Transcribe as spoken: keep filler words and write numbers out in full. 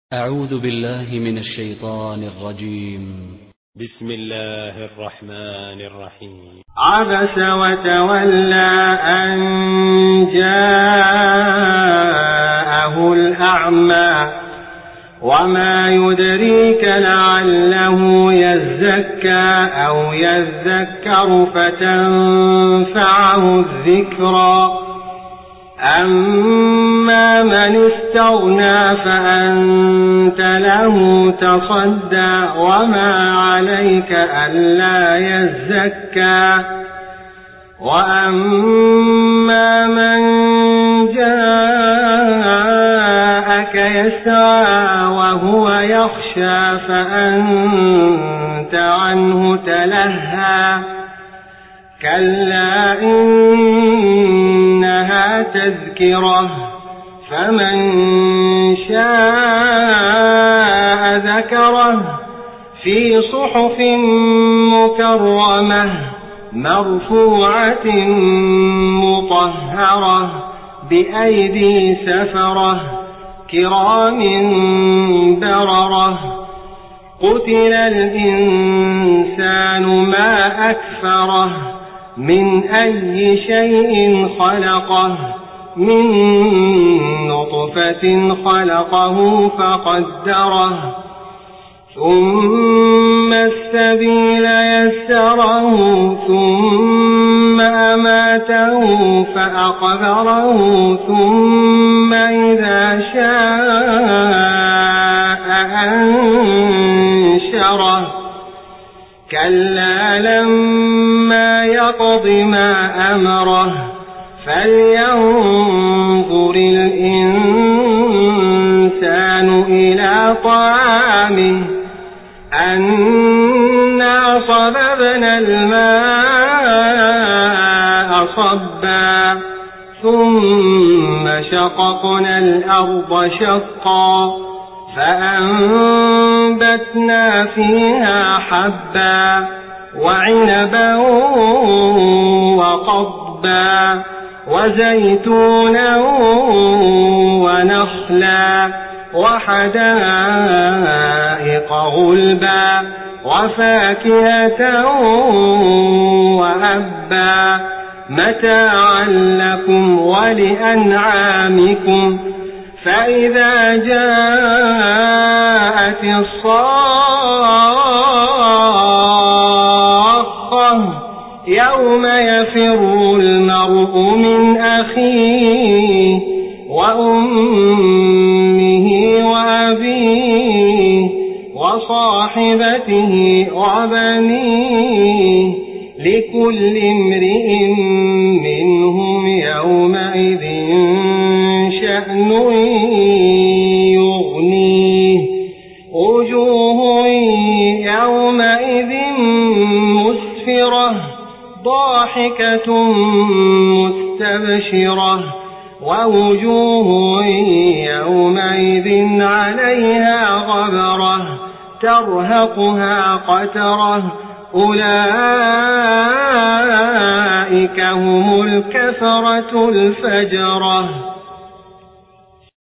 أعوذ بالله من الشيطان الرجيم. بسم الله الرحمن الرحيم. عبس وتولى أن جاءه الأعمى وما يدريك لعله يزكى أو يذكر فتنفعه الذكرى أما من استغنى فأنت له تصدى وما عليك ألا يزكى وأما من جاءك يسعى وهو يخشى فأنت عنه تلهى كلا إنها تذكرة فمن شاء ذكره في صحف مكرمة مرفوعة مطهرة بأيدي سفرة كرام بررة قتل الإنسان ما أكفره من أي شيء خلقه من نطفة خلقه فقدره ثم السبيل يسره ثم أماته فأقبره ثم إذا شاء أنشره كلا لما يقض ما أمره فلينظر الإنسان إلى طعامه أنا صببنا الماء صبا ثم شققنا الأرض شقا فأنبتنا فيها حبا وعنبا وقضبا وزيتونا ونخلا وحدائق غلبا وفاكهة وأبا متاعا لكم ولأنعامكم فإذا جاءت الصاخة يوم يفر المرء من أخيه وأمه وأبيه وصاحبته وبنيه لكل امرئ منهم يومئذ شأن يغنيه وجوه يومئذ مسفرة ضاحكة مستبشرة ووجوه يومئذ عليها غبرة ترهقها قترة أولئك هم الكفرة الفجرة.